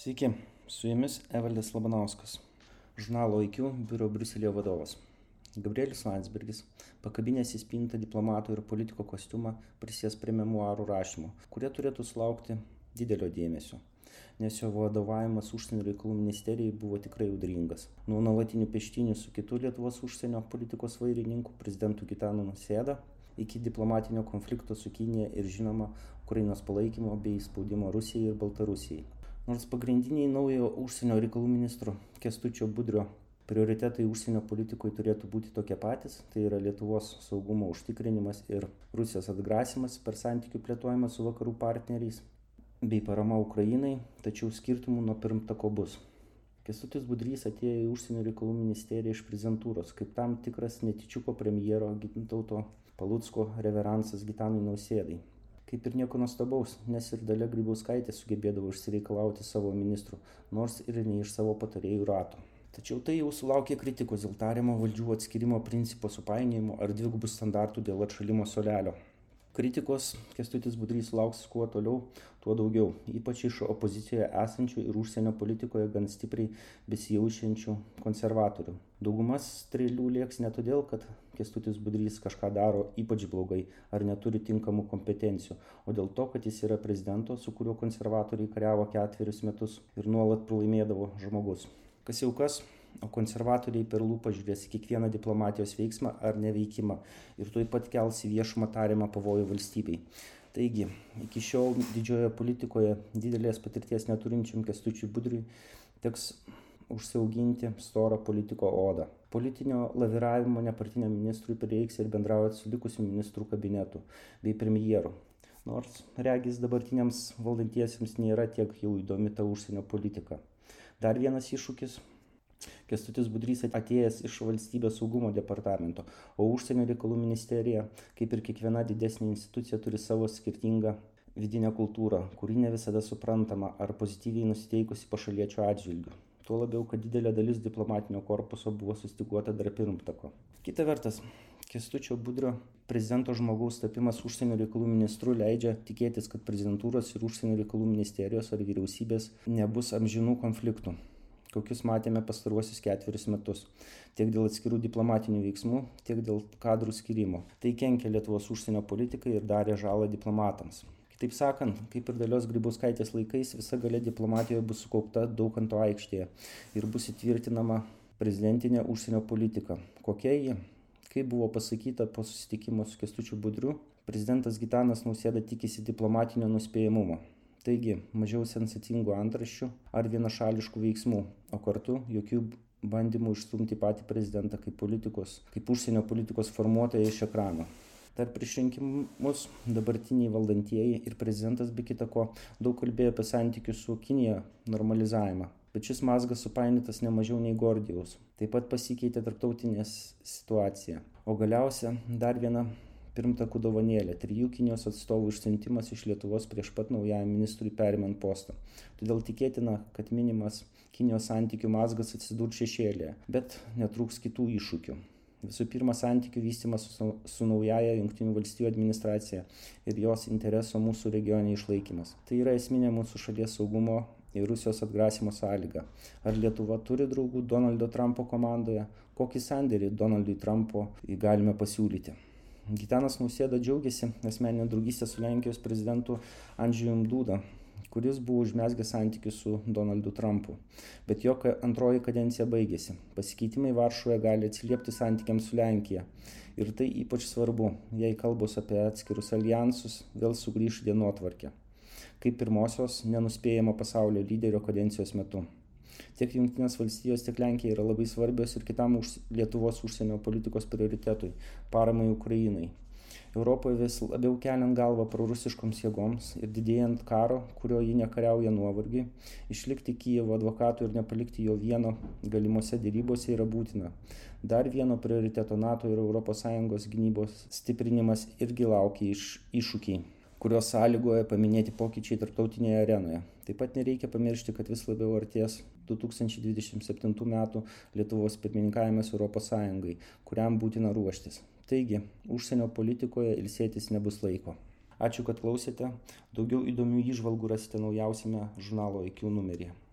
Sveiki, su jumis Evaldas Labanauskas, žurnalo IQ biuro Briuselėje vadovas. Gabrielius Landsbergis, pakabinęs į spintą diplomato ir politiko kostiumą, prisės prie memuarų rašymo, kurie turėtų sulaukti didelio dėmesio, nes jo vadovavimas užsienio reikalų ministerijai buvo tikrai audringas. Nuo nuolatinių peštynių su kitu Lietuvos užsienio politikos vairininku, prezidentu Gitanu Nausėda, iki diplomatinio konflikto su Kinija ir žinoma Ukrainos palaikymo bei spaudimo Rusijai ir Baltarusijai. Nors pagrindiniai naujojo užsienio reikalų ministro Kęstučio Budrio prioritetai užsienio politikoje turėtų būti tokie patys, tai yra Lietuvos saugumo užtikrinimas ir Rusijos atgrasimas per santykių plėtojimą su vakarų partneriais bei parama Ukrainai, tačiau skirtumų nuo pirmtako bus. Kęstutis Budrys atėjo į užsienio reikalų ministeriją iš prezidentūros, kaip tam tikras netyčiuko premjero Gintauto Palucko reveransas Gitanui Nausėdai. Kaip ir nieko nuostabaus, nes ir Dalia Grybauskaitė sugebėdavo išsireikalauti savo ministrų, nors ir ne iš savo patarėjų rato. Tačiau tai jau sulaukė kritikos dėl tariamo valdžių atskirimo principo supainiojimo ar dvigubų standartų dėl atšalimo suolelio. Kritikos Kęstutis Budrys sulauks kuo toliau, tuo daugiau, ypač iš opozicijoje esančių ir užsienio politikoje gan stipriai besijaučiančių konservatorių. Daugumas strėlių lėks ne todėl, kad Kęstutis Budrys kažką daro ypač blogai ar neturi tinkamų kompetencijų, o dėl to, kad jis yra prezidento, su kuriuo konservatoriai kariavo 4 metus ir nuolat pralaimėdavo žmogus. Kas jau kas, o konservatoriai per lūpą žiūrės į kiekvieną diplomatijos veiksmą ar neveikimą ir tuoj pat kels į viešumą tariamą pavojų valstybei. Taigi, iki šiol didžiojoje politikoje didelės patirties neturinčiam Kęstučiui Budriui teks užsiauginti storą politiko odą. Politinio laviravimo nepartiniam ministrui prireiks ir bendraujant su likusiu ministrų kabinetu bei premjeru. Nors regis dabartiniams valdantiesiems nėra tiek jau įdomi ta užsienio politika. Dar vienas iššūkis. Kęstutis Budrys atėjęs iš valstybės saugumo departamento, o užsienio reikalų ministerija, kaip ir kiekviena didesnė institucija, turi savo skirtingą vidinę kultūrą, kuri ne visada suprantama ar pozityviai nusiteikusi pašaliečio atžvilgiu. Tuo labiau, kad didelė dalis diplomatinio korpuso buvo sustyguota dar pirmtako. Kita vertus, Kęstučio Budrio prezidento žmogaus tapimas užsienio reikalų ministru leidžia tikėtis, kad prezidentūros ir užsienio reikalų ministerijos ar vyriausybės nebus amžinų konfliktų, kokius matėme pastaruosius 4 metus, tiek dėl atskirų diplomatinių veiksmų, tiek dėl kadrų skyrimo. Tai kenkė Lietuvos užsienio politikai ir darė žalą diplomatams. Kitaip sakant, kaip ir Dalios Grybauskaitės laikais, visa galia diplomatijoje bus sukaupta Daukanto aikštėje ir bus įtvirtinama prezidentinė užsienio politika. Kokia ji? Kaip buvo pasakyta po susitikimo su Kęstučiu Budriu, prezidentas Gitanas Nausėda tikisi diplomatinio nuspėjamumo. Taigi, mažiau sensacingų antraščių ar vienašališkų veiksmų, o kartu jokių bandymų išstumti patį prezidentą kaip užsienio politikos formuotoją iš ekrano. Dar prieš rinkimus dabartiniai valdantieji ir prezidentas be kita ko daug kalbėjo apie santykių su Kinija normalizavimą. Bet šis mazgas supainiotas ne mažiau nei Gordijaus. Taip pat pasikeitė tarptautinės situacija. O galiausia dar viena pirmtakų dovanėlė – 3 Kinijos atstovų išsiuntimas iš Lietuvos prieš pat naujajam ministrui perimant postą. Todėl tikėtina, kad minimas Kinijos santykių mazgas atsidurs šešėlyje, bet netrūks kitų iššūkių. Visų pirma, santykių vystymas su naujaja Jungtinių valstijų administracija ir jos intereso mūsų regione išlaikymas. Tai yra esminė mūsų šalies saugumo ir Rusijos atgrasimo sąlyga. Ar Lietuva turi draugų Donaldo Trumpo komandoje? Kokį sandėrį Donaldui Trumpo galime pasiūlyti? Gitanas Nausėda džiaugiasi asmeninę draugystę su Lenkijos prezidentu Andžejumi Duda, kuris buvo užmezgęs santykius su Donaldu Trumpu. Bet jo antroji kadencija baigėsi. Pasikeitimai Varšuvoje gali atsiliepti santykiams su Lenkija. Ir tai ypač svarbu, jei kalbos apie atskirus aljansus vėl sugrįš dienotvarkę, kaip pirmosios nenuspėjamo pasaulio lyderio kadencijos metu. Tiek Jungtinės valstijos, tiek Lenkija yra labai svarbios ir kitam Lietuvos užsienio politikos prioritetui – paramai Ukrainai. Europoje vis labiau keliant galvą prorusiškoms jėgoms ir didėjant karo, kurio ji nekariauja nuovargiui, išlikti Kijevo advokatu ir nepalikti jo vieno galimose dėrybose yra būtina. Dar vieno prioriteto NATO ir ES gynybos stiprinimas irgi laukia iššūkiai, kurios sąlygoja paminėti pokyčiai tarptautinėje arenoje. Taip pat nereikia pamiršti, kad vis labiau artės 2027 metų Lietuvos pirmininkavimas ES, kuriam būtina ruoštis. Taigi, užsienio politikoje ilsėtis nebus laiko. Ačiū, kad klausėte. Daugiau įdomių įžvalgų rasite naujausiame žurnalo IQ numeryje.